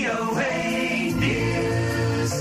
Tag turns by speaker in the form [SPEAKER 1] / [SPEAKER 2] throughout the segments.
[SPEAKER 1] VOA News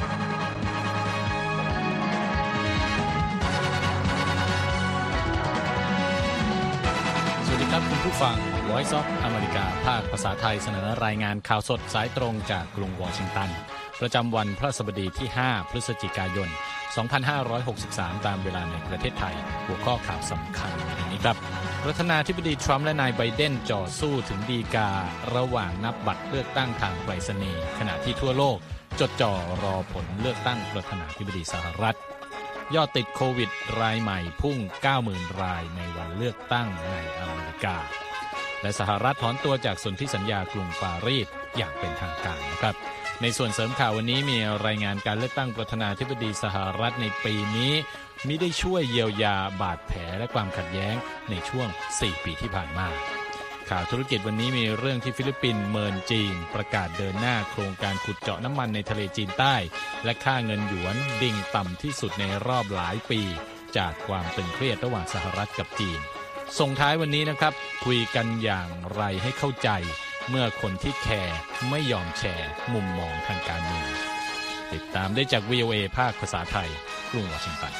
[SPEAKER 2] สวัสดีครับคุณผู้ฟัง Voice of America ภาคภาษาไทยเสนอรายงานข่าวสดสายตรงจากกรุงวอชิงตันประจำวันพฤหัสบดีที่ 5 พฤศจิกายน 2563 ตามเวลาในประเทศไทยหัวข้อข่าวสำคัญอย่างนี้ครับประธานาธิบดีทรัมป์และนายไบเดนจ่อสู้ถึงฎีการะหว่างนับบัตรเลือกตั้งทางไปรษณีย์ขณะที่ทั่วโลกจดจ่อรอผลเลือกตั้งประธานาธิบดีสหรัฐยอดติดโควิดรายใหม่พุ่ง 90,000 รายในวันเลือกตั้งในอเมริกาและสหรัฐถอนตัวจากสนธิสัญญากรุงปารีสอย่างเป็นทางการนะครับในส่วนเสริมข่าววันนี้มีรายงานการเลือกตั้งประธานาธิบดีสหรัฐในปีนี้มิได้ช่วยเยียวยาบาดแผลและความขัดแย้งในช่วง 4 ปีที่ผ่านมาข่าวธุรกิจวันนี้มีเรื่องที่ฟิลิปปินส์เมินจีนประกาศเดินหน้าโครงการขุดเจาะน้ำมันในทะเลจีนใต้และค่าเงินหยวนดิ่งต่ำที่สุดในรอบหลายปีจากความตึงเครียดระหว่างสหรัฐกับจีนส่งท้ายวันนี้นะครับคุยกันอย่างไรให้เข้าใจเมื่อคนที่แคร์ไม่ยอมแชร์มุมมองทางการเมืองติดตามได้จาก VOA ภาคภาษาไทยกรุงวอชิงตัน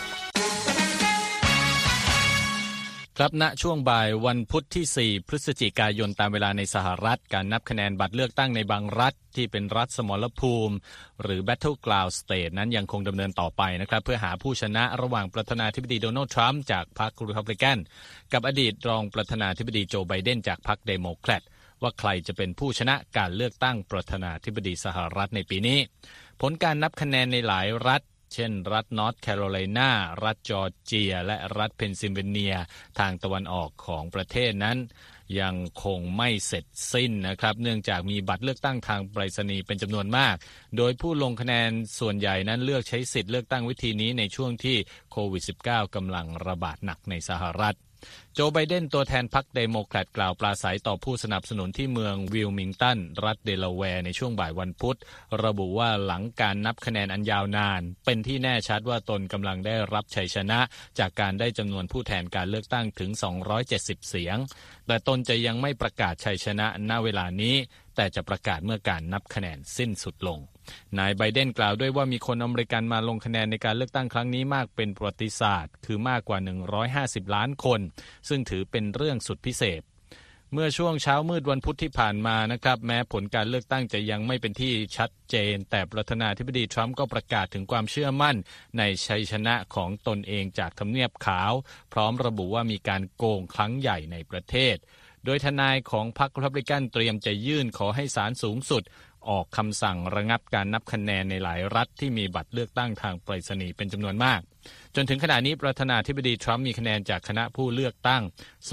[SPEAKER 2] ครับณช่วงบ่ายวันพุธที่ 4 พฤศจิกายนตามเวลาในสหรัฐการนับคะแนนบัตรเลือกตั้งในบางรัฐที่เป็นรัฐสมรภูมิหรือ Battleground State นั้นยังคงดำเนินต่อไปนะครับเพื่อหาผู้ชนะระหว่างประธานาธิบดีโดนัลด์ทรัมป์จากพรรครีพับลิกันกับอดีตรองประธานาธิบดีโจไบเดนจากพรรคเดโมแครตว่าใครจะเป็นผู้ชนะการเลือกตั้งประธานาธิบดีสหรัฐในปีนี้ผลการนับคะแนนในหลายรัฐเช่นรัฐนอร์ทแคโรไลนารัฐจอร์เจียและรัฐเพนซิลเวเนียทางตะวันออกของประเทศนั้นยังคงไม่เสร็จสิ้นนะครับเนื่องจากมีบัตรเลือกตั้งทางไปรษณีย์เป็นจำนวนมากโดยผู้ลงคะแนนส่วนใหญ่นั้นเลือกใช้สิทธิ์เลือกตั้งวิธีนี้ในช่วงที่โควิด -19 กำลังระบาดหนักในสหรัฐโจไบเดนตัวแทนพรรคเดโมแครตกล่าวปราศัยต่อผู้สนับสนุนที่เมืองวิลมิงตันรัฐเดลาแวร์ในช่วงบ่ายวันพุธระบุว่าหลังการนับคะแนนอันยาวนานเป็นที่แน่ชัดว่าตนกำลังได้รับชัยชนะจากการได้จำนวนผู้แทนการเลือกตั้งถึง270เสียงแต่ตนจะยังไม่ประกาศชัยชนะณเวลานี้แต่จะประกาศเมื่อการนับคะแนนสิ้นสุดลงนายไบเดนกล่าวด้วยว่ามีคนอเมริกันมาลงคะแนนในการเลือกตั้งครั้งนี้มากเป็นประวัติศาสตร์คือมากกว่า150ล้านคนซึ่งถือเป็นเรื่องสุดพิเศษเมื่อช่วงเช้ามืดวันพุธที่ผ่านมานะครับแม้ผลการเลือกตั้งจะยังไม่เป็นที่ชัดเจนแต่ประธานาธิบดีทรัมป์ก็ประกาศถึงความเชื่อมั่นในชัยชนะของตนเองจากทำเนียบขาวพร้อมระบุว่ามีการโกงครั้งใหญ่ในประเทศโดยทนายของพรรครีพับลิกันเตรียมจะยื่นขอให้ศาลสูงสุดออกคำสั่งระงับการนับคะแนนในหลายรัฐที่มีบัตรเลือกตั้งทางไปรษณีย์เป็นจำนวนมากจนถึงขณะนี้ประธานาธิบดีทรัมป์มีคะแนนจากคณะผู้เลือกตั้ง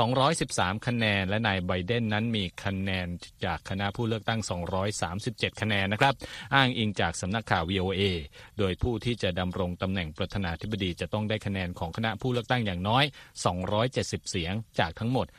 [SPEAKER 2] 213คะแนนและนายไบเดนนั้นมีคะแนนจากคณะผู้เลือกตั้ง237คะแนนนะครับอ้างอิงจากสำนักข่าว VOA โดยผู้ที่จะดำรงตำแหน่งประธานาธิบดีจะต้องได้คะแนนของคณะผู้เลือกตั้งอย่างน้อย270เสียงจากทั้งหมด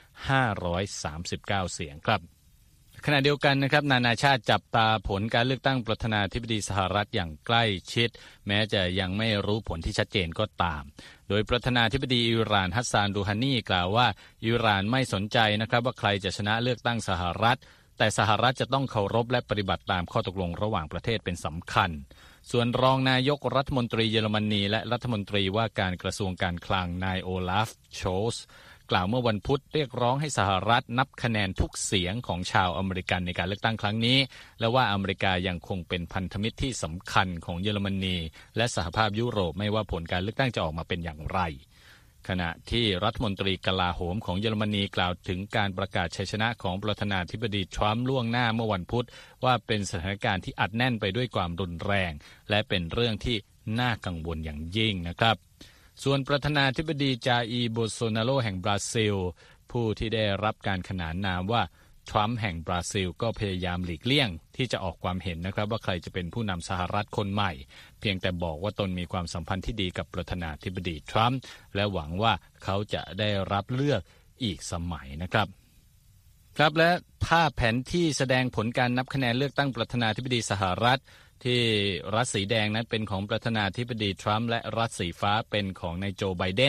[SPEAKER 2] 539เสียงครับขณะเดียวกันนะครับนานาชาติจับตาผลการเลือกตั้งประธานาธิบดีสหรัฐอย่างใกล้ชิดแม้จะยังไม่รู้ผลที่ชัดเจนก็ตามโดยประธานาธิบดีอิหร่านฮัสซานรูฮานีกล่าวว่าอิหร่านไม่สนใจนะครับว่าใครจะชนะเลือกตั้งสหรัฐแต่สหรัฐจะต้องเคารพและปฏิบัติตามข้อตกลงระหว่างประเทศเป็นสำคัญส่วนรองนายกรัฐมนตรีเยอรมนีและรัฐมนตรีว่าการกระทรวงการคลังนายโอลาฟโชลส์กล่าวเมื่อวันพุธเรียกร้องให้สหรัฐนับคะแนนทุกเสียงของชาวอเมริกันในการเลือกตั้งครั้งนี้และว่าอเมริกายังคงเป็นพันธมิตรที่สำคัญของเยอรมนีและสหภาพยุโรปไม่ว่าผลการเลือกตั้งจะออกมาเป็นอย่างไรขณะที่รัฐมนตรีกลาโหมของเยอรมนีกล่าวถึงการประกาศชัยชนะของประธานาธิบดีทรัมป์ล่วงหน้าเมื่อวันพุธว่าเป็นสถานการณ์ที่อัดแน่นไปด้วยความรุนแรงและเป็นเรื่องที่น่ากังวลอย่างยิ่งนะครับส่วนประธานาธิบดีจาอีร์โบโซนาโรแห่งบราซิลผู้ที่ได้รับการขนานนามว่าทรัมป์แห่งบราซิลก็พยายามหลีกเลี่ยงที่จะออกความเห็นนะครับว่าใครจะเป็นผู้นำสหรัฐคนใหม่เพียงแต่บอกว่าตนมีความสัมพันธ์ที่ดีกับประธานาธิบดีทรัมป์และหวังว่าเขาจะได้รับเลือกอีกสมัยนะครับและภาพแผนที่แสดงผลการนับคะแนนเลือกตั้งประธานาธิบดีสหรัฐที่รัฐสีแดงนั้นเป็นของประธานาธิบดีทรัมป์และรัฐสีฟ้าเป็นของนายโจไบเดน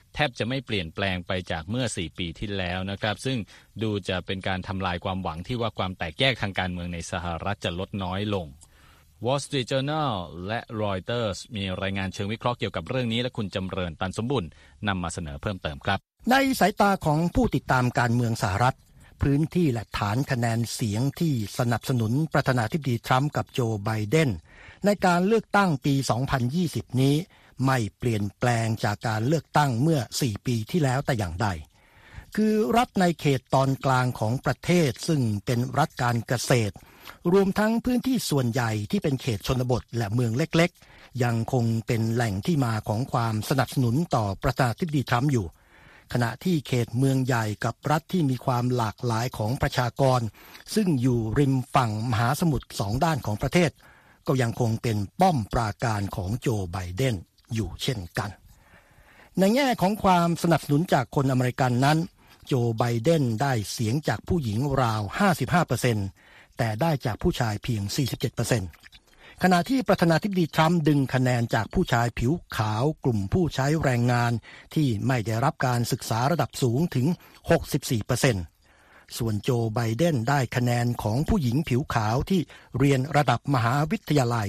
[SPEAKER 2] แทบจะไม่เปลี่ยนแปลงไปจากเมื่อ4ปีที่แล้วนะครับซึ่งดูจะเป็นการทำลายความหวังที่ว่าความแตกแยกทางการเมืองในสหรัฐจะลดน้อยลง Wall Street Journal และ Reuters มีรายงานเชิงวิเคราะห์เกี่ยวกับเรื่องนี้และคุณจำเริญตันสมบุญนำมาเสนอเพิ่มเติมครับ
[SPEAKER 3] ในสายตาของผู้ติดตามการเมืองสหรัฐพื้นที่และฐานคะแนนเสียงที่สนับสนุนประธานาธิบดีทรัมป์กับโจไบเดนในการเลือกตั้งปี 2020 นี้ไม่เปลี่ยนแปลงจากการเลือกตั้งเมื่อ 4 ปีที่แล้วแต่อย่างใดคือรัฐในเขตตอนกลางของประเทศซึ่งเป็นรัฐการเกษตรรวมทั้งพื้นที่ส่วนใหญ่ที่เป็นเขตชนบทและเมืองเล็กๆยังคงเป็นแหล่งที่มาของความสนับสนุนต่อประธานาธิบดีทรัมป์อยู่ขณะที่เขตเมืองใหญ่กับรัฐที่มีความหลากหลายของประชากรซึ่งอยู่ริมฝั่งมหาสมุทรสองด้านของประเทศก็ยังคงเป็นป้อมปราการของโจไบเดนอยู่เช่นกันในแง่ของความสนับสนุนจากคนอเมริกันนั้นโจไบเดนได้เสียงจากผู้หญิงราว 55% แต่ได้จากผู้ชายเพียง 47%ขณะที่ประธานาธิบดีทรัมป์ดึงคะแนนจากผู้ชายผิวขาวกลุ่มผู้ใช้แรงงานที่ไม่ได้รับการศึกษาระดับสูงถึง 64%ส่วนโจไบเดนได้คะแนนของผู้หญิงผิวขาวที่เรียนระดับมหาวิทยาลัย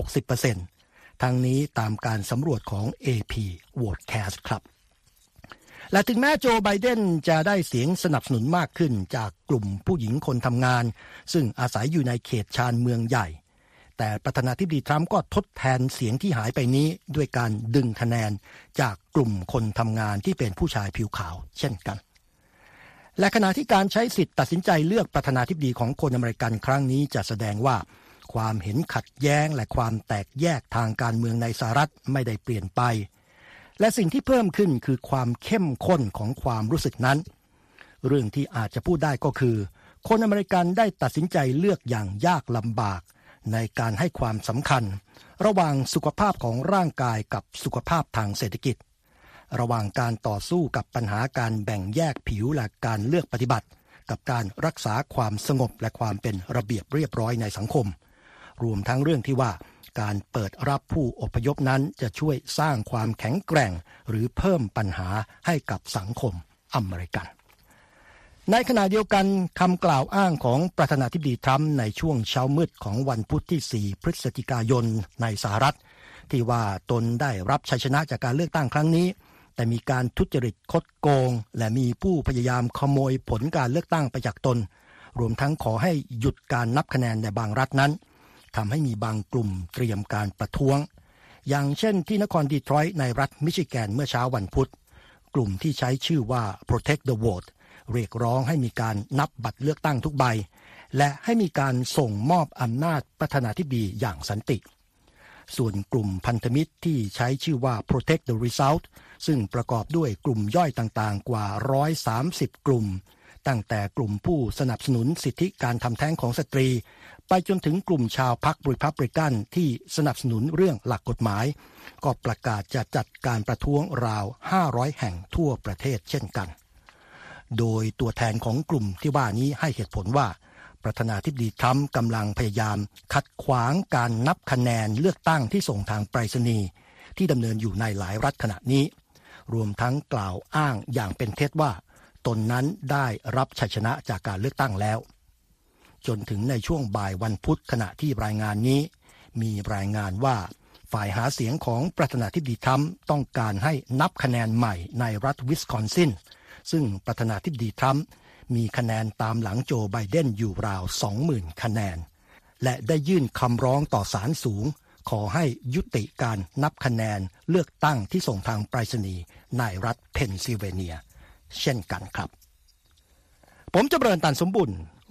[SPEAKER 3] 60%ทั้งนี้ตามการสำรวจของ AP Votecast ครับและถึงแม้โจไบเดนจะได้เสียงสนับสนุนมากขึ้นจากกลุ่มผู้หญิงคนทำงานซึ่งอาศัยอยู่ในเขตชานเมืองใหญ่แต่ประธานาธิบดีทรัมป์ก็ทดแทนเสียงที่หายไปนี้ด้วยการดึงคะแนนจากกลุ่มคนทำงานที่เป็นผู้ชายผิวขาวเช่นกันและขณะที่การใช้สิทธิ์ตัดสินใจเลือกประธานาธิบดีของคนอเมริกันครั้งนี้จะแสดงว่าความเห็นขัดแย้งและความแตกแยกทางการเมืองในสหรัฐไม่ได้เปลี่ยนไปและสิ่งที่เพิ่มขึ้นคือความเข้มข้นของความรู้สึกนั้นเรื่องที่อาจจะพูดได้ก็คือคนอเมริกันได้ตัดสินใจเลือกอย่างยากลำบากในการให้ความสำคัญระหว่างสุขภาพของร่างกายกับสุขภาพทางเศรษฐกิจระหว่างการต่อสู้กับปัญหาการแบ่งแยกผิวและการเลือกปฏิบัติกับการรักษาความสงบและความเป็นระเบียบเรียบร้อยในสังคมรวมทั้งเรื่องที่ว่าการเปิดรับผู้อพยพนั้นจะช่วยสร้างความแข็งแกร่งหรือเพิ่มปัญหาให้กับสังคมอเมริกันในขณะเดียวกันคำกล่าวอ้างของประธานาธิบดีทรัมป์ในช่วงเช้ามืดของวันพุธที่ 4 พฤศจิกายนในสหรัฐที่ว่าตนได้รับชัยชนะจากการเลือกตั้งครั้งนี้แต่มีการทุจริตคดโกงและมีผู้พยายามขโมยผลการเลือกตั้งไปจากตนรวมทั้งขอให้หยุดการนับคะแนนในบางรัฐนั้นทำให้มีบางกลุ่มเตรียมการประท้วงอย่างเช่นที่นครดีทรอยต์ในรัฐมิชิแกนเมื่อเช้าวันพุธกลุ่มที่ใช้ชื่อว่า Protect the Vote เรียกร้องให้มีการนับบัตรเลือกตั้งทุกใบและให้มีการส่งมอบอำนาจประธานาธิบดีอย่างสันติส่วนกลุ่มพันธมิตรที่ใช้ชื่อว่า Protect the Result ซึ่งประกอบด้วยกลุ่มย่อยต่างๆกว่า130กลุ่มตั้งแต่กลุ่มผู้สนับสนุนสิทธิการทำแท้งของสตรีไปจนถึงกลุ่มชาวพรรครีพับลิกันที่สนับสนุนเรื่องหลักกฎหมายก็ประกาศจะจัดการประท้วงราว500แห่งทั่วประเทศเช่นกันโดยตัวแทนของกลุ่มที่ว่านี้ให้เหตุผลว่าประธานาธิบดีทรัมป์กำลังพยายามขัดขวางการนับคะแนนเลือกตั้งที่ส่งทางไปรษณีย์ที่ดำเนินอยู่ในหลายรัฐขณะนี้รวมทั้งกล่าวอ้างอย่างเป็นเท็จว่าตนนั้นได้รับชัยชนะจากการเลือกตั้งแล้วจนถึงในช่วงบ่ายวันพุธขณะที่รายงานนี้มีรายงานว่าฝ่ายหาเสียงของประธานาธิบดีทรัมป์ต้องการให้นับคะแนนใหม่ในรัฐวิสคอนซินซึ่งประธานาธิบดีทรัมป์มีคะแนนตามหลังโจไบเดนอยู่ราว 20,000 คะแนนและได้ยื่นคำร้องต่อศาลสูงขอให้ยุติการนับคะแนนเลือกตั้งที่ส่งทางไปรษณีย์ในรัฐเพนซิลเวเนียเช่นกันครับผมจำเริญตันสมบุญ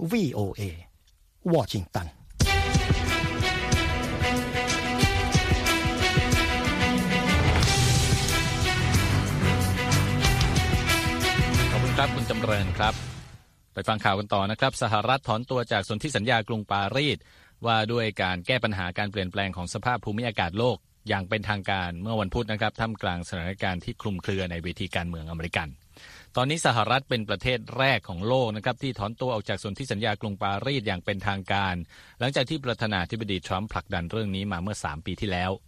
[SPEAKER 3] VOA วอชิงตัน
[SPEAKER 2] ขอบคุณครับคุณจำเริญครับไปฟังข่าวกันต่อนะครับสหรัฐถอนตัวจากสนธิสัญญากรุงปารีสว่าด้วยการแก้ปัญหาการเปลี่ยนแปลงของสภาพภูมิอากาศโลกอย่างเป็นทางการเมื่อวันพุธนะครับท่ามกลางสถานการณ์ที่คลุมเครือในเวทีการเมืองอเมริกันตอนนี้สหรัฐเป็นประเทศแรกของโลกนะครับที่ถอนตัวออกจากสนธิสัญญากรุงปารีสอย่างเป็นทางการหลังจากที่ประธานาธิบดีทรัมป์ผลักดันเรื่องนี้มาเมื่อ3ปีที่แล้ว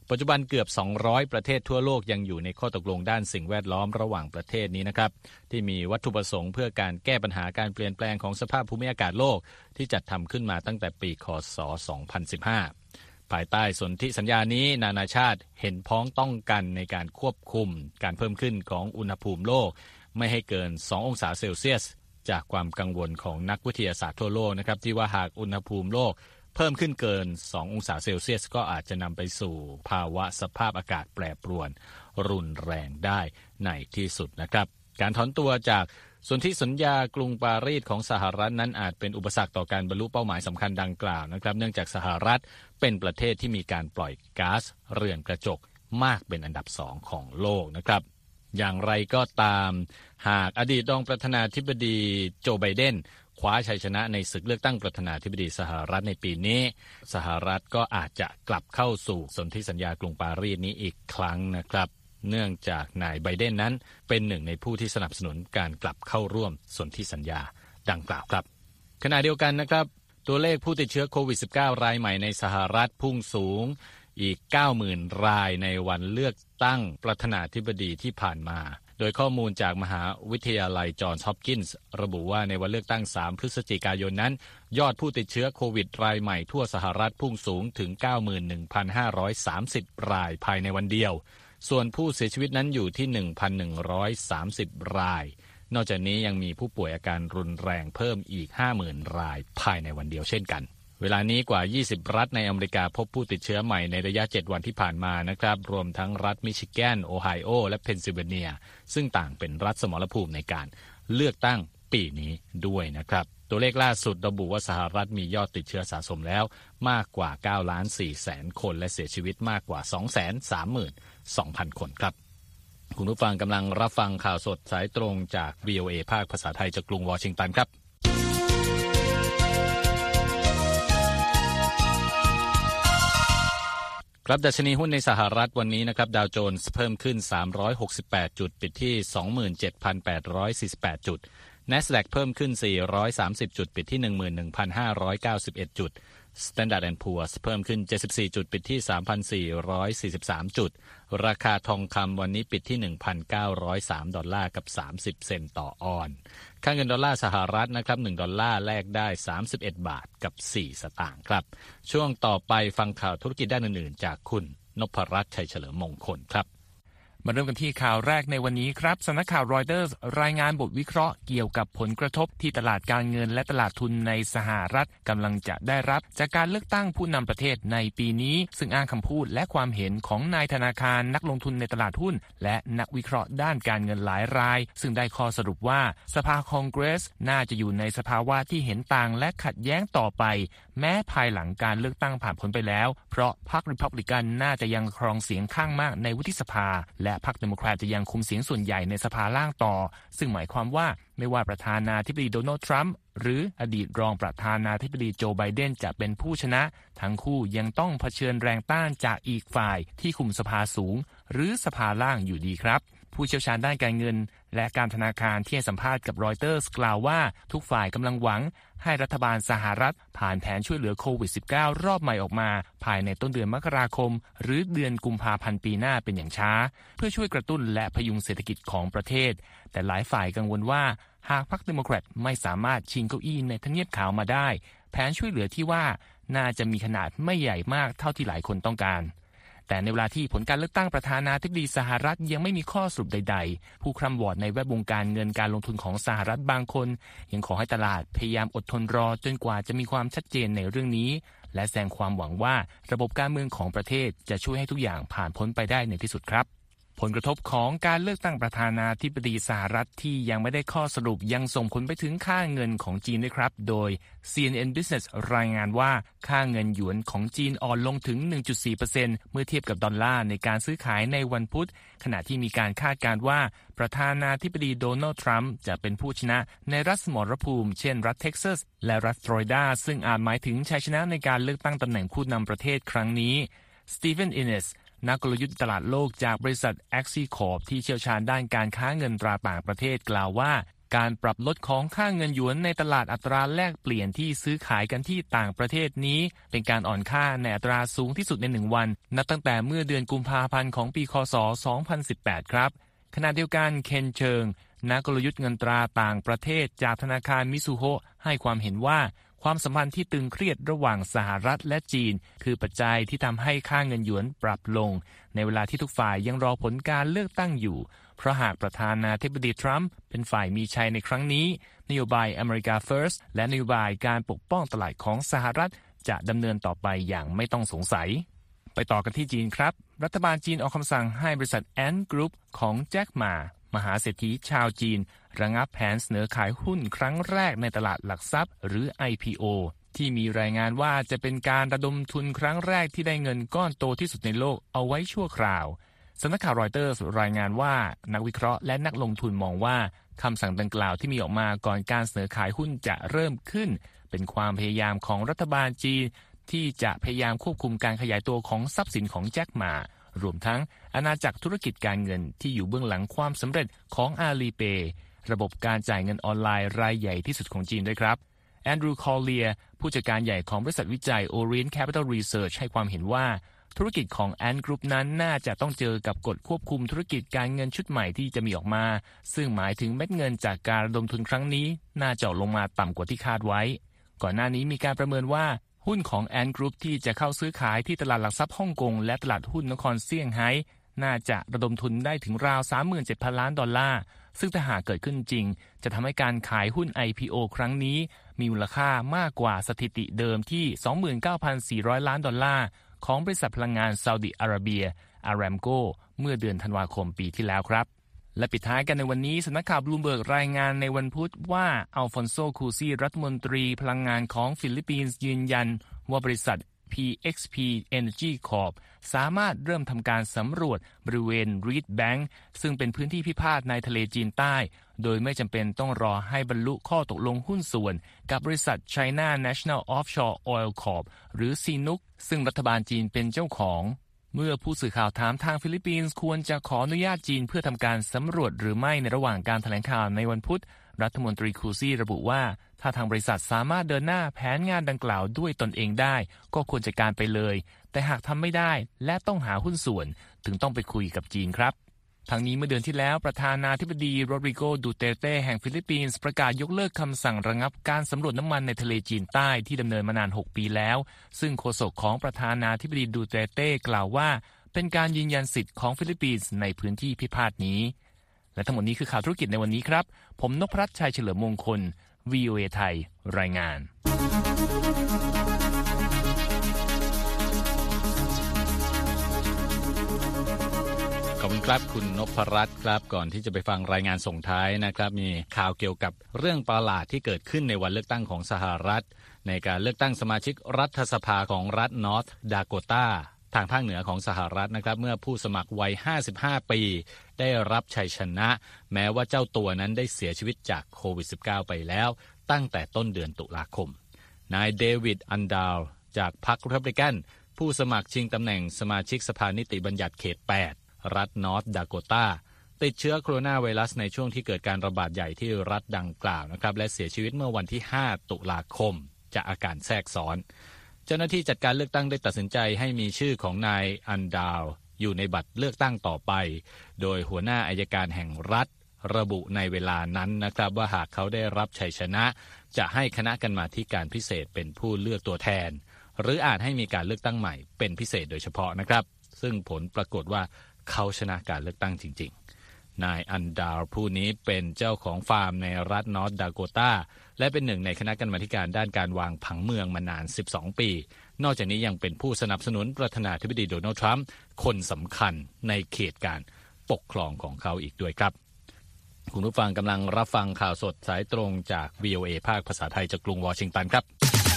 [SPEAKER 2] ปัจจุบันเกือบ200ประเทศทั่วโลกยังอยู่ในข้อตกลงด้านสิ่งแวดล้อมระหว่างประเทศนี้นะครับที่มีวัตถุประสงค์เพื่อการแก้ปัญหาการเปลี่ยนแปลงของสภาพภูมิอากาศโลกที่จัดทำขึ้นมาตั้งแต่ปีค.ศ. 2015ภายใต้สนธิสัญญานี้นานาชาติเห็นพ้องต้องกันในการควบคุมการเพิ่มขึ้นของอุณหภูมิโลกไม่ให้เกิน2องศาเซลเซียสจากความกังวลของนักวิทยาศาสตร์ทั่วโลกนะครับที่ว่าหากอุณหภูมิโลกเพิ่มขึ้นเกิน2องศาเซลเซียสก็อาจจะนำไปสู่ภาวะสภาพอากาศแปรปรวนรุนแรงได้ในที่สุดนะครับการถอนตัวจากสนธิสัญญากรุงปารีสของสหรัฐนั้นอาจเป็นอุปสรรคต่อการบรรลุเป้าหมายสำคัญดังกล่าวนะครับเนื่องจากสหรัฐเป็นประเทศที่มีการปล่อยก๊าซเรือนกระจกมากเป็นอันดับ2ของโลกนะครับอย่างไรก็ตามหากอดีตรองประธานาธิบดีโจไบเดนคว้าชัยชนะในศึกเลือกตั้งประธานาธิบดีสหรัฐในปีนี้สหรัฐก็อาจจะกลับเข้าสู่สนธิสัญญากรุงปารีสนี้อีกครั้งนะครับเนื่องจากนายไบเดนนั้นเป็นหนึ่งในผู้ที่สนับสนุนการกลับเข้าร่วมสนธิสัญญาดังกล่าวครับขณะเดียวกันนะครับตัวเลขผู้ติดเชื้อโควิด -19 รายใหม่ในสหรัฐพุ่งสูงอีก 90,000 รายในวันเลือกตั้งประธานาธิบดีที่ผ่านมาโดยข้อมูลจากมหาวิทยาลัยจอห์นส์ฮอปกินส์ระบุว่าในวันเลือกตั้ง3พฤศจิกายนนั้นยอดผู้ติดเชื้อโควิดรายใหม่ทั่วสหรัฐพุ่งสูงถึง 91,530 รายภายในวันเดียวส่วนผู้เสียชีวิตนั้นอยู่ที่ 1,130 รายนอกจากนี้ยังมีผู้ป่วยอาการรุนแรงเพิ่มอีก 50,000 รายภายในวันเดียวเช่นกันเวลานี้กว่า20รัฐในอเมริกาพบผู้ติดเชื้อใหม่ในระยะ7วันที่ผ่านมานะครับรวมทั้งรัฐมิชิแกนโอไฮโอและเพนซิลเวเนียซึ่งต่างเป็นรัฐสมรภูมิในการเลือกตั้งปีนี้ด้วยนะครับตัวเลขล่าสุดระบุว่าสหรัฐมียอดติดเชื้อสะสมแล้วมากกว่า 9,400,000 คนและเสียชีวิตมากกว่า 232,000 คนครับคุณผู้ฟังกำลังรับฟังข่าวสดสายตรงจาก VOA ภาคภาษาไทยจากกรุงวอชิงตันครับครับดัชนีหุ้นในสหรัฐวันนี้นะครับดาวโจนส์เพิ่มขึ้น368จุดปิดที่ 27,848 จุด NASDAQ เพิ่มขึ้น430จุดปิดที่ 11,591 จุด Standard & Poor's เพิ่มขึ้น74จุดปิดที่ 3,443 จุดราคาทองคำวันนี้ปิดที่ 1,903 ดอลลาร์กับ30 เซนต์ต่อออนซ์ค่าเงินดอลลาร์สหรัฐนะครับ1ดอลลาร์แลกได้31บาทกับ4สตางค์ครับช่วงต่อไปฟังข่าวธุรกิจด้านอื่นๆจากคุณนพรัตน์ชัยเฉลิมมงคลครับ
[SPEAKER 4] มาเริ่มกันที่ข่าวแรกในวันนี้ครับสำนักข่าวรอยเตอร์สรายงานบทวิเคราะห์เกี่ยวกับผลกระทบที่ตลาดการเงินและตลาดทุนในสหรัฐกำลังจะได้รับจากการเลือกตั้งผู้นำประเทศในปีนี้ซึ่งอ้างคำพูดและความเห็นของนายธนาคารนักลงทุนในตลาดหุ้นและนักวิเคราะห์ด้านการเงินหลายรายซึ่งได้ข้อสรุปว่าสภาคองเกรสน่าจะอยู่ในสภาวะที่เห็นต่างและขัดแย้งต่อไปแม้ภายหลังการเลือกตั้งผ่านพ้นไปแล้วเพราะพรรครีพับลิกันน่าจะยังครองเสียงข้างมากในวุฒิสภาและพรรคเดโมแครตจะยังคุมเสียงส่วนใหญ่ในสภาล่างต่อซึ่งหมายความว่าไม่ว่าประธานาธิบดีโดนัลด์ทรัมป์หรืออดีตรองประธานาธิบดีโจไบเดนจะเป็นผู้ชนะทั้งคู่ยังต้องเผชิญแรงต้านจากอีกฝ่ายที่คุมสภาสูงหรือสภาล่างอยู่ดีครับผู้เชี่ยวชาญด้านการเงินและการธนาคารที่ให้สัมภาษณ์กับรอยเตอร์สกล่าวว่าทุกฝ่ายกำลังหวังให้รัฐบาลสหรัฐผ่านแผนช่วยเหลือโควิด -19 รอบใหม่ออกมาภายในต้นเดือนมกราคมหรือเดือนกุมภาพันธ์ปีหน้าเป็นอย่างช้าเพื่อช่วยกระตุ้นและพยุงเศรษฐกิจของประเทศแต่หลายฝ่ายกังวลว่าหากพรรคเดโมแครตไม่สามารถชิงเก้าอี้ในทำเนียบขาวมาได้แผนช่วยเหลือที่ว่าน่าจะมีขนาดไม่ใหญ่มากเท่าที่หลายคนต้องการแต่ในเวลาที่ผลการเลือกตั้งประธานาธิบดีสหรัฐยังไม่มีข้อสรุปใดๆผู้คร่ำวอร์ดในแวดวงการเงินการลงทุนของสหรัฐบางคนยังขอให้ตลาดพยายามอดทนรอจนกว่าจะมีความชัดเจนในเรื่องนี้และแสดงความหวังว่าระบบการเมืองของประเทศจะช่วยให้ทุกอย่างผ่านพ้นไปได้ในที่สุดครับผลกระทบของการเลือกตั้งประธานาธิบดีสหรัฐที่ยังไม่ได้ข้อสรุปยังส่งผลไปถึงค่าเงินของจีนด้วยครับโดย CNN Business รายงานว่าค่าเงินหยวนของจีนอ่อนลงถึง 1.4% เมื่อเทียบกับดอลลาร์ในการซื้อขายในวันพุธขณะที่มีการคาดการณ์ว่าประธานาธิบดีโดนัลด์ทรัมป์จะเป็นผู้ชนะในรัฐสมรภูมิเช่นรัฐเท็กซัสและรัฐฟลอริดาซึ่งอาจหมายถึงชัยชนะในการเลือกตั้งตำแหน่งผู้นำประเทศครั้งนี้สตีเฟน อินเนสนักกลยุทธ์ตลาดโลกจากบริษัท Axicorp ที่เชี่ยวชาญด้านการค้าเงินตราต่างประเทศกล่าวว่าการปรับลดของค่าเงินหยวนในตลาดอัตราแลกเปลี่ยนที่ซื้อขายกันที่ต่างประเทศนี้เป็นการอ่อนค่าในอัตราสูงที่สุดใน1วันนับตั้งแต่เมื่อเดือนกุมภาพันธ์ของปีคศ 2018 ครับขณะเดียวกันเคนเชิงนักกลยุทธ์เงินตราต่างประเทศจากธนาคารมิซูโฮให้ความเห็นว่าความสัมพันธ์ที่ตึงเครียดระหว่างสหรัฐและจีนคือปัจจัยที่ทำให้ค่าเงินหยวนปรับลงในเวลาที่ทุกฝ่ายยังรอผลการเลือกตั้งอยู่เพราะหากประธานาธิบดีทรัมป์เป็นฝ่ายมีชัยในครั้งนี้นโยบาย America First และนโยบายการปกป้องตลาดของสหรัฐจะดำเนินต่อไปอย่างไม่ต้องสงสัยไปต่อกันที่จีนครับรัฐบาลจีนออกคำสั่งให้บริษัท Ant Group ของแจ็คหม่ามหาเศรษฐีชาวจีนระงับแผนเสนอขายหุ้นครั้งแรกในตลาดหลักทรัพย์หรือ IPO ที่มีรายงานว่าจะเป็นการระดมทุนครั้งแรกที่ได้เงินก้อนโตที่สุดในโลกเอาไว้ชั่วคราวสำนักข่าวรอยเตอร์สรายงานว่านักวิเคราะห์และนักลงทุนมองว่าคำสั่งดังกล่าวที่มีออกมาก่อนการเสนอขายหุ้นจะเริ่มขึ้นเป็นความพยายามของรัฐบาลจีนที่จะพยายามควบคุมการขยายตัวของทรัพย์สินของแจ็คหม่ารวมทั้งอาณาจักรธุรกิจการเงินที่อยู่เบื้องหลังความสำเร็จของอาลีเปย์ระบบการจ่ายเงินออนไลน์รายใหญ่ที่สุดของจีนด้วยครับแอนดรูว์คอลเลียผู้จัดการใหญ่ของบริษัทวิจัย Orient Capital Research ให้ความเห็นว่าธุรกิจของ Ant Group นั้นน่าจะต้องเจอกับกฎควบคุมธุรกิจการเงินชุดใหม่ที่จะมีออกมาซึ่งหมายถึงเม็ดเงินจากการระดมทุนครั้งนี้น่าจะลงมาต่ำกว่าที่คาดไว้ก่อนหน้านี้มีการประเมินว่าหุ้นของ Ant Group ที่จะเข้าซื้อขายที่ตลาดหลักทรัพย์ฮ่องกงและตลาดหุ้นนครเซี่ยงไฮ้น่าจะระดมทุนได้ถึงราว 37,000 ล้านดอลลาร์ซึ่งถ้าหากเกิดขึ้นจริงจะทำให้การขายหุ้น IPO ครั้งนี้มีมูลค่ามากกว่าสถิติเดิมที่ 29,400 ล้านดอลลาร์ของบริษัทพลังงานซาอุดิอาระเบียอารามโกเมื่อเดือนธันวาคมปีที่แล้วครับและปิดท้ายกันในวันนี้สำนักข่าวบลูมเบิร์กรายงานในวันพุธว่าอัลฟอนโซ คูซีรัฐมนตรีพลังงานของฟิลิปปินส์ยืนยันว่าบริษัท PXP Energy Corp สามารถเริ่มทำการสำรวจบริเวณ Reed Bank ซึ่งเป็นพื้นที่พิพาทในทะเลจีนใต้โดยไม่จำเป็นต้องรอให้บรรลุข้อตกลงหุ้นส่วนกับบริษัท China National Offshore Oil Corp หรือ CNOOC ซึ่งรัฐบาลจีนเป็นเจ้าของเมื่อผู้สื่อข่าวถามทางฟิลิปปินส์ควรจะขออนุญาตจีนเพื่อทำการสำรวจหรือไม่ในระหว่างการแถลงข่าวในวันพุธรัฐมนตรีคูซี่ระบุว่าถ้าทางบริษัทสามารถเดินหน้าแผนงานดังกล่าวด้วยตนเองได้ก็ควรจัดการไปเลยแต่หากทำไม่ได้และต้องหาหุ้นส่วนถึงต้องไปคุยกับจีนครับทั้งนี้เมื่อเดือนที่แล้วประธานาธิบดีโรดริโก ดูเตเต้แห่งฟิลิปปินส์ประกาศยกเลิกคำสั่งระงับการสำรวจน้ำมันในทะเลจีนใต้ที่ดำเนินมานาน6ปีแล้วซึ่งโฆษกของประธานาธิบดีดูเตเต้กล่าวว่าเป็นการยืนยันสิทธิ์ของฟิลิปปินส์ในพื้นที่พิพาทนี้และทั้งหมดนี้คือข่าวธุรกิจในวันนี้ครับผมนพรัตน์ชัยเฉลิมมงคล VOA ไทยรายงาน
[SPEAKER 2] ขอบคุณครับคุณนพรัตน์ครับก่อนที่จะไปฟังรายงานส่งท้ายนะครับมีข่าวเกี่ยวกับเรื่องประหลาดที่เกิดขึ้นในวันเลือกตั้งของสหรัฐในการเลือกตั้งสมาชิกรัฐสภาของรัฐนอร์ทดาโกตาทางภาคเหนือของสหรัฐนะครับเมื่อผู้สมัครวัย55ปีได้รับชัยชนะแม้ว่าเจ้าตัวนั้นได้เสียชีวิตจากโควิด -19 ไปแล้วตั้งแต่ต้นเดือนตุลาคมนายเดวิดอันดาวจากพรรครีพับลิกันผู้สมัครชิงตำแหน่งสมาชิกสภานิติบัญญัติเขต8รัฐนอร์ทดาโกตาติดเชื้อโคโรนาไวรัสในช่วงที่เกิดการระบาดใหญ่ที่รัฐดังกล่าวนะครับและเสียชีวิตเมื่อวันที่5ตุลาคมจากอาการแทรกซ้อนเจ้าหน้าที่จัดการเลือกตั้งได้ตัดสินใจให้มีชื่อของนายอันดาวอยู่ในบัตรเลือกตั้งต่อไปโดยหัวหน้าอัยการแห่งรัฐระบุในเวลานั้นนะครับว่าหากเขาได้รับชัยชนะจะให้คณะกรรมาธิการพิเศษเป็นผู้เลือกตัวแทนหรืออาจให้มีการเลือกตั้งใหม่เป็นพิเศษโดยเฉพาะนะครับซึ่งผลปรากฏว่าเขาชนะการเลือกตั้งจริงๆนายอันดาวผู้นี้เป็นเจ้าของฟาร์มในรัฐนอร์ทดาโกตาและเป็นหนึ่งในคณะกรรมาการด้านการวางผังเมืองมานาน12ปีนอกจากนี้ยังเป็นผู้สนับสนุนประธานาธิบดีโดนัลด์ทรัมป์คนสำคัญในเขตการปกครองของเขาอีกด้วยครับคุณผู้ฟังกำลังรับฟังข่าวสดสายตรงจาก VOA ภาคภาษาไทยจากกรุงวอชิงตันครับ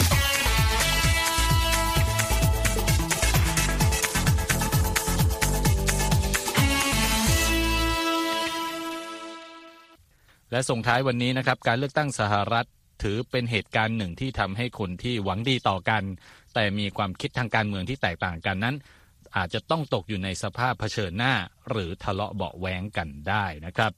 [SPEAKER 2] และส่งท้ายวันนี้นะครับการเลือกตั้งสหรัฐถือเป็นเหตุการณ์หนึ่งที่ทำให้คนที่หวังดีต่อกันแต่มีความคิดทางการเมืองที่แตกต่างกันนั้นอาจจะต้องตกอยู่ในสภาพเผชิญหน้าหรือทะเลาะเบาะแว้งกันได้นะครับ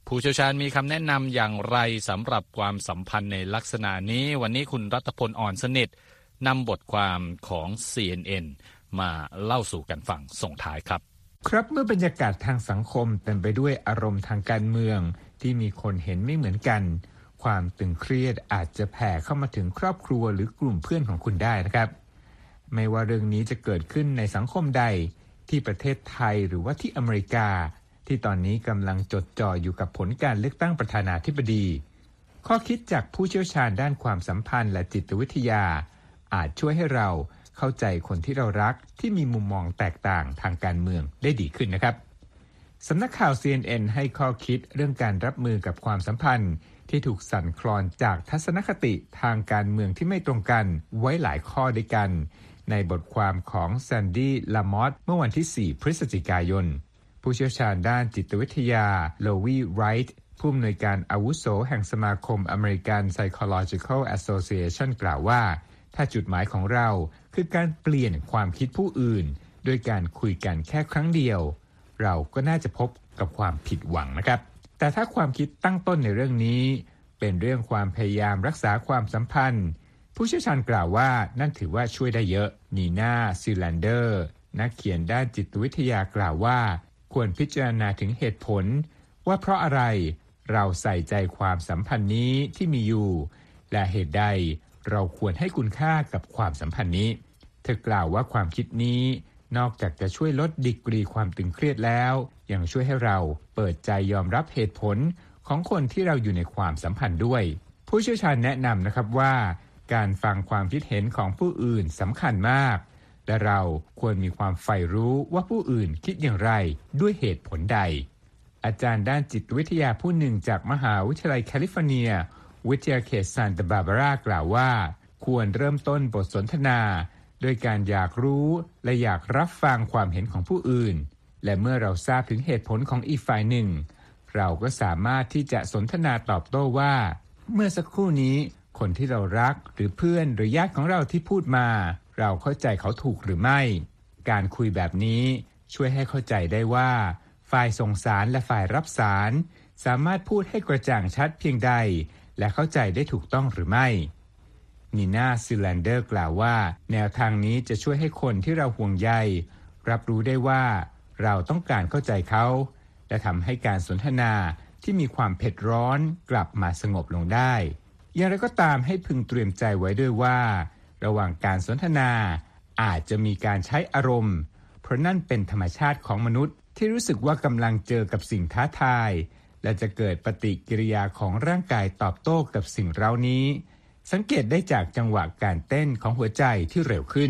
[SPEAKER 2] ผู้เชี่ยวชาญมีคำแนะนำอย่างไรสำหรับความสัมพันธ์ในลักษณะนี้วันนี้คุณรัตพล อ่อนสนิทนำบทความของ CNN มาเล่าสู่กันฟังส่งท้ายครับ
[SPEAKER 5] ครับเมื่อบรรยากาศทางสังคมเต็มไปด้วยอารมณ์ทางการเมืองที่มีคนเห็นไม่เหมือนกันความตึงเครียดอาจจะแผ่เข้ามาถึงครอบครัวหรือกลุ่มเพื่อนของคุณได้นะครับไม่ว่าเรื่องนี้จะเกิดขึ้นในสังคมใดที่ประเทศไทยหรือว่าที่อเมริกาที่ตอนนี้กำลังจดจ่ออยู่กับผลการเลือกตั้งประธานาธิบดีข้อคิดจากผู้เชี่ยวชาญด้านความสัมพันธ์และจิตวิทยาอาจช่วยให้เราเข้าใจคนที่เรารักที่มีมุมมองแตกต่างทางการเมืองได้ดีขึ้นนะครับสำนักข่าว CNN ให้ข้อคิดเรื่องการรับมือกับความสัมพันธ์ที่ถูกสั่นคลอนจากทัศนคติทางการเมืองที่ไม่ตรงกันไว้หลายข้อด้วยกันในบทความของแซนดี้ ลามอตเมื่อวันที่ 4 พฤศจิกายนผู้เชี่ยวชาญด้านจิตวิทยาโลวีไรท์ผู้อำนวยการอาวุโสแห่งสมาคม American Psychological Association กล่าวว่าถ้าจุดหมายของเราคือการเปลี่ยนความคิดผู้อื่นโดยการคุยกันแค่ครั้งเดียวเราก็น่าจะพบกับความผิดหวังนะครับแต่ถ้าความคิดตั้งต้นในเรื่องนี้เป็นเรื่องความพยายามรักษาความสัมพันธ์ผู้เชี่ยวชาญกล่าวว่านั่นถือว่าช่วยได้เยอะนีน่า ซิลแลนเดอร์นักเขียนด้านจิตวิทยากล่าวว่าควรพิจารณาถึงเหตุผลว่าเพราะอะไรเราใส่ใจความสัมพันธ์นี้ที่มีอยู่และเหตุใดเราควรให้คุณค่ากับความสัมพันธ์นี้เธอกล่าวว่าความคิดนี้นอกจากจะช่วยลดดีกรีความตึงเครียดแล้วยังช่วยให้เราเปิดใจยอมรับเหตุผลของคนที่เราอยู่ในความสัมพันธ์ด้วยผู้เชี่ยวชาญแนะนำนะครับว่าการฟังความคิดเห็นของผู้อื่นสำคัญมากและเราควรมีความใฝ่รู้ว่าผู้อื่นคิดอย่างไรด้วยเหตุผลใดอาจารย์ด้านจิตวิทยาผู้หนึ่งจากมหาวิทยาลัยแคลิฟอร์เนียวิทยาเขตซานตาบาบารากล่าวว่าควรเริ่มต้นบทสนทนาโดยการอยากรู้และอยากรับฟังความเห็นของผู้อื่นและเมื่อเราทราบถึงเหตุผลของอีกฝ่ายหนึ่งเราก็สามารถที่จะสนทนาตอบโต้ว่าเมื่อสักครู่นี้คนที่เรารักหรือเพื่อนหรือญาติของเราที่พูดมาเราเข้าใจเขาถูกหรือไม่การคุยแบบนี้ช่วยให้เข้าใจได้ว่าฝ่ายส่งสารและฝ่ายรับสารสามารถพูดให้กระจ่างชัดเพียงใดและเข้าใจได้ถูกต้องหรือไม่นีน่า ซิลแลนเดอร์กล่าวว่าแนวทางนี้จะช่วยให้คนที่เราห่วงใยรับรู้ได้ว่าเราต้องการเข้าใจเขาและทำให้การสนทนาที่มีความเผ็ดร้อนกลับมาสงบลงได้อย่างไรก็ตามให้พึงเตรียมใจไว้ด้วยว่าระหว่างการสนทนาอาจจะมีการใช้อารมณ์เพราะนั่นเป็นธรรมชาติของมนุษย์ที่รู้สึกว่ากำลังเจอกับสิ่งท้าทายและจะเกิดปฏิกิริยาของร่างกายตอบโต้กับสิ่งเหล่านี้สังเกตได้จากจังหวะการเต้นของหัวใจที่เร็วขึ้น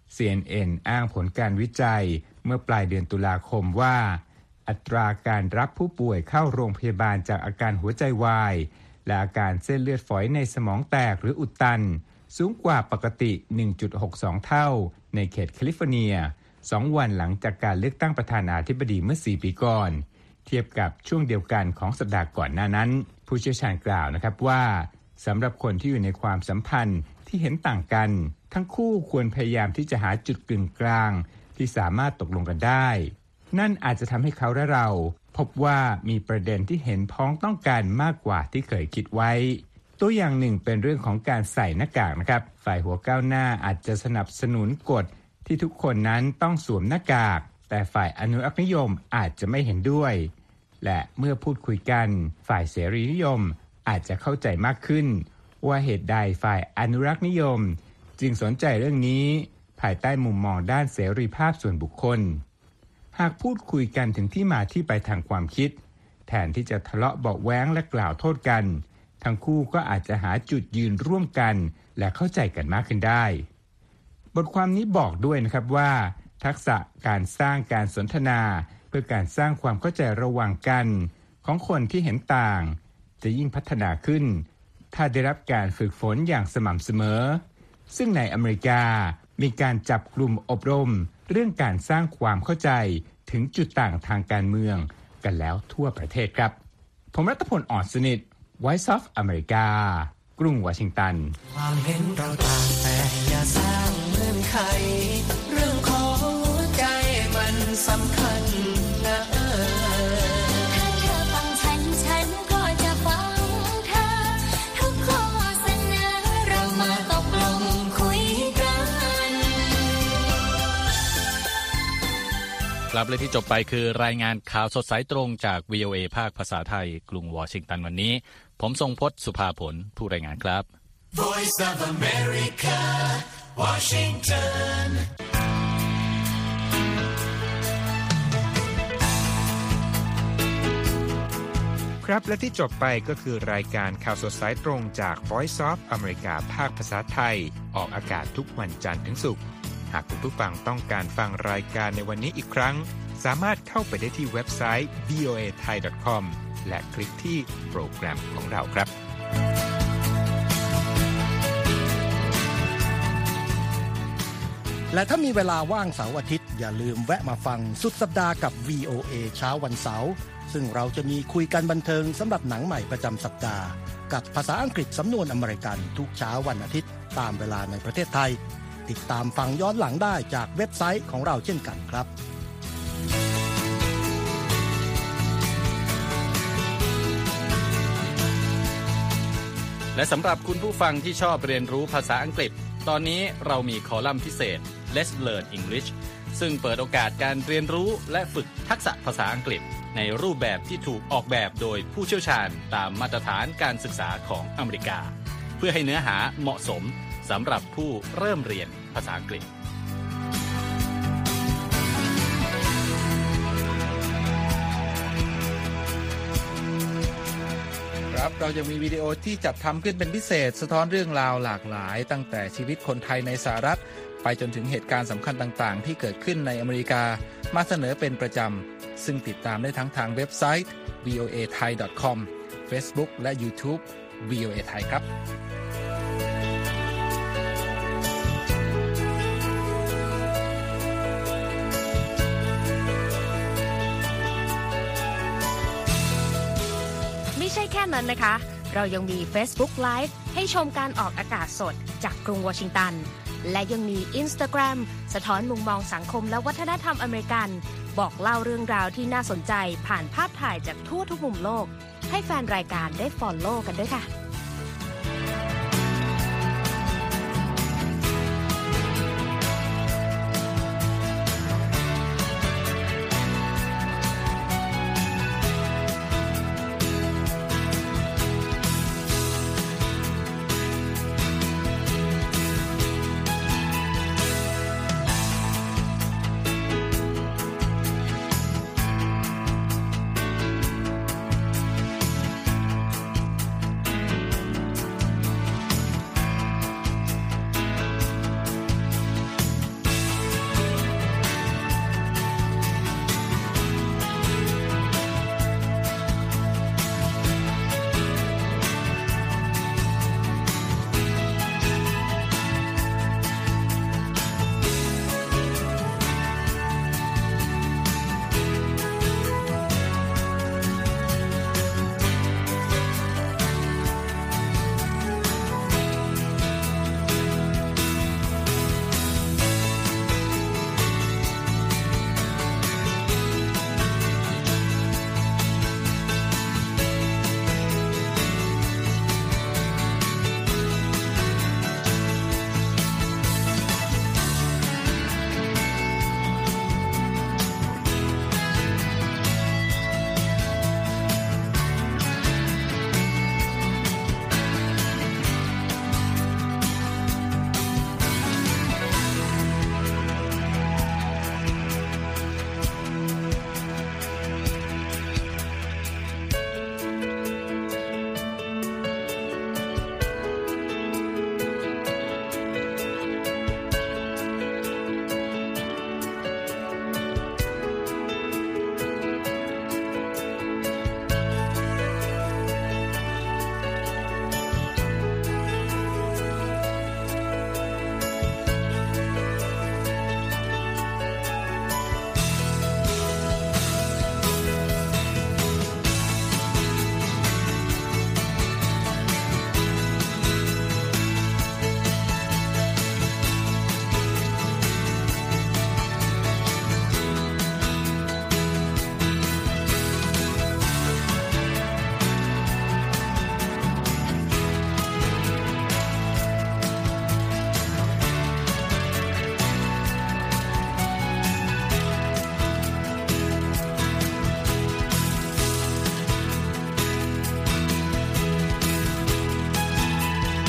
[SPEAKER 5] CNN อ้างผลการวิจัยเมื่อปลายเดือนตุลาคมว่าอัตราการรับผู้ป่วยเข้าโรงพยาบาลจากอาการหัวใจวายและอาการเส้นเลือดฝอยในสมองแตกหรืออุดตันสูงกว่าปกติ 1.62 เท่าในเขตแคลิฟอร์เนีย2 วันหลังจากการเลือกตั้งประธานาธิบดีเมื่อ4 ปีก่อนเทียบกับช่วงเดียวกันของสัปดาห์ก่อนหน้านั้นผู้เชี่ยวชาญกล่าวนะครับว่าสำหรับคนที่อยู่ในความสัมพันธ์ที่เห็นต่างกันทั้งคู่ควรพยายามที่จะหาจุดกึ่งกลางที่สามารถตกลงกันได้นั่นอาจจะทำให้เขาและเราพบว่ามีประเด็นที่เห็นพ้องต้องกันมากกว่าที่เคยคิดไว้ตัวอย่างหนึ่งเป็นเรื่องของการใส่หน้ากากนะครับฝ่ายหัวก้าวหน้าอาจจะสนับสนุนกฎที่ทุกคนนั้นต้องสวมหน้ากากแต่ฝ่ายอนุรักษนิยมอาจจะไม่เห็นด้วยและเมื่อพูดคุยกันฝ่ายเสรีนิยมอาจจะเข้าใจมากขึ้นว่าเหตุใดฝ่ายอนุรักษนิยมจึงสนใจเรื่องนี้ภายใต้มุมมองด้านเสรีภาพส่วนบุคคลหากพูดคุยกันถึงที่มาที่ไปทางความคิดแทนที่จะทะเลาะเบาะแว้งและกล่าวโทษกันทั้งคู่ก็อาจจะหาจุดยืนร่วมกันและเข้าใจกันมากขึ้นได้บทความนี้บอกด้วยนะครับว่าทักษะการสร้างการสนทนาเพื่อการสร้างความเข้าใจระหว่างกันของคนที่เห็นต่างจะยิ่งพัฒนาขึ้นถ้าได้รับการฝึกฝนอย่างสม่ำเสมอซึ่งในอเมริกามีการจับกลุ่มอบรมเรื่องการสร้างความเข้าใจถึงจุดต่างทางการเมืองกันแล้วทั่วประเทศครับผมรัตพล อ่อนสนิท Voice of America กรุงวอชิงตัน
[SPEAKER 1] ความเห็นเราต่างแต่อย่าสร้างเงื่อนไขเรื่องของใจมันสำคัญนะถ้าเธอฟังฉัน
[SPEAKER 2] ครับและที่จบไปคือรายงานข่าวสดสายตรงจาก VOA ภาคภาษาไทยกรุงวอชิงตันวันนี้ผมทรงพจน์สุภาผลผู้รายงานครับ
[SPEAKER 1] Voice of America Washington
[SPEAKER 5] ครับและที่จบไปก็คือรายการข่าวสดสายตรงจาก Voice of America ภาคภาษาไทยออกอากาศทุกวันจันทร์ถึงศุกร์หากคุณผู้ฟังต้องการฟังรายการในวันนี้อีกครั้งสามารถเข้าไปได้ที่เว็บไซต์ voathai.com และคลิกที่โปรแกรมของเราครับ
[SPEAKER 3] และถ้ามีเวลาว่างเสาร์อาทิตย์อย่าลืมแวะมาฟังสุดสัปดาห์กับ VOA เช้าวันเสาร์ซึ่งเราจะมีคุยกันบันเทิงสำหรับหนังใหม่ประจำสัปดาห์กับภาษาอังกฤษสำนวนอเมริกันทุกเช้าวันอาทิตย์ตามเวลาในประเทศไทยติดตามฟังย้อนหลังได้จากเว็บไซต์ของเราเช่นกันครับ
[SPEAKER 2] และสำหรับคุณผู้ฟังที่ชอบเรียนรู้ภาษาอังกฤษตอนนี้เรามีคอลัมน์พิเศษ Let's Learn English ซึ่งเปิดโอกาสการเรียนรู้และฝึกทักษะภาษาอังกฤษในรูปแบบที่ถูกออกแบบโดยผู้เชี่ยวชาญตามมาตรฐานการศึกษาของอเมริกาเพื่อให้เนื้อหาเหมาะสมสำหรับผู้เริ่มเรียนภาษาอังกฤษ
[SPEAKER 6] ครับเราจะมีวิดีโอที่จัดทำขึ้นเป็นพิเศษสะท้อนเรื่องราวหลากหลายตั้งแต่ชีวิตคนไทยในสหรัฐไปจนถึงเหตุการณ์สำคัญต่างๆที่เกิดขึ้นในอเมริกามาเสนอเป็นประจำซึ่งติดตามได้ทั้งทางเว็บไซต์ voathai.com Facebook และ YouTube VOA Thai ครับ
[SPEAKER 7] ไม่ใช่แค่นั้นนะคะเรายังมี Facebook Live ให้ชมการออกอากาศสดจากกรุงวอชิงตันและยังมี Instagram สะท้อนมุมมองสังคมและวัฒนธรรมอเมริกันบอกเล่าเรื่องราวที่น่าสนใจผ่านภาพถ่ายจากทั่วทุกมุมโลกให้แฟนรายการได้ follow กันด้วยค่ะ